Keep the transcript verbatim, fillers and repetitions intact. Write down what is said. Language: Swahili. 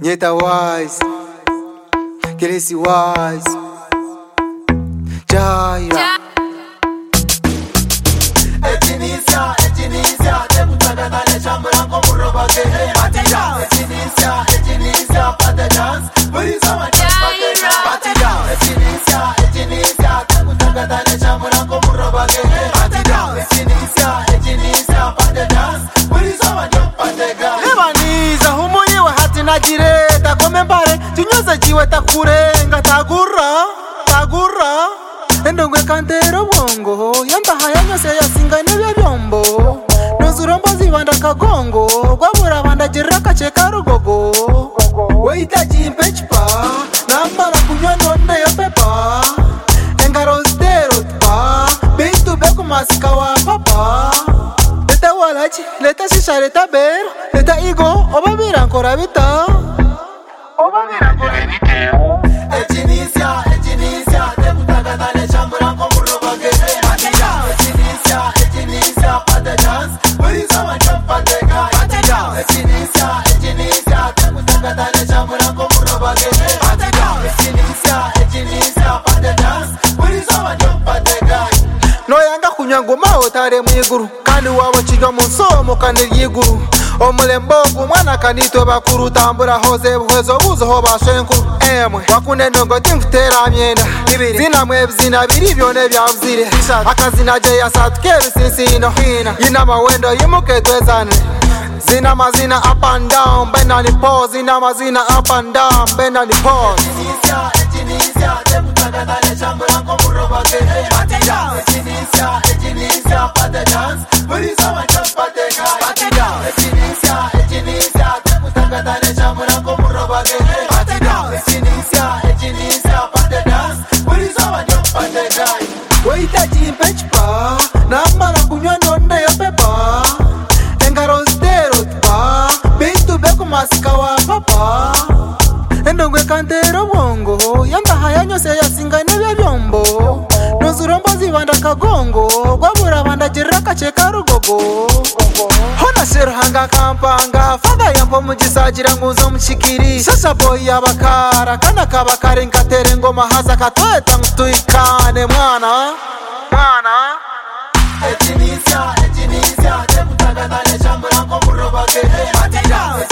Nyeta wise, Kelesi wise, Jaya. Etinisia, etinisia, tekutaka kale chambura komuroba kene. Patida, etinisia, etinisia, pate dance, buriza manje pate dance. Patida, etinisia, etinisia, tekutaka kale chambura komuroba kene. Patida, etinisia, etinisia, pate dance, buriza manje pate dance. Ebaniza humunyi wa hati na jireta komembare, tunyoza jiwe takurenga tagura, tagura. Endongwe kantero bongo, yamba hayanyo se yasinga nebya byombo. Nozurombo zibanda kagongo, gwabura banda jiraka cheka rugogo. Weita jimpe chpa, namara kunywa nonde yo pepa. Engaro stero tpa, beitu beku masika wa papa. Leta walachi, leta shisha, leta bero, leta igo, oba mira ancora vita. Oba mira ancora vita. Etinisia, etinisia, tekutaka kale chambura komuroba kene. Patida, etinisia, etinisia, pate dance, buriza manje pate dance. Patida, etinisia, etinisia, tekutaka kale chambura komuroba kene. Patida, etinisia, etinisia, pate dance, buriza manje pate dance. No yanga kunywa ngoma otare mwiguru, kandi wabo chiga munsomo kandi yiguru. Omulembogu mwana kanito bakuru, tambura hoze buhezo buzo ho bashenkuru. Emwe wakune ndongo timfutera myenda zina mwe zina biri byone byavuzire. Akazina je yasatuke bisisino yina mawendo yimuke twezane. Zina mazina up and down, bena ni pause. Zina mazina up and down, bena ni pause. Etinisia, etinisia, tekutaka kale chambura komuroba kene. Patida, etinisia, etinisia, pate dance, buriza manje pate dance. Patida, etinisia, etinisia, tekutaka kale chambura komuroba kene. Patida, etinisia, etinisia, pate dance, buriza manje pate dance. Weita jimpe chpa, namara kunywa nonde yo pepa. Engaro stero tpa, beitu beku masika wa papa. Endongwe kantero bongo, yamba hayanyo se yasinga nebya byombo. Nozurombo zibanda kagongo, gwabura banda jiraka cheka rugogo. Hona shero hanga kampanga, fada yampo mujisajira nguzo mshikiri. Shasha boy yabakara, kana kabakari nkatere ngoma haza katoe tangtuikane mwana, mwana. Etinisia, etinisia, tekutaka kale chambura komuroba kene. Patida,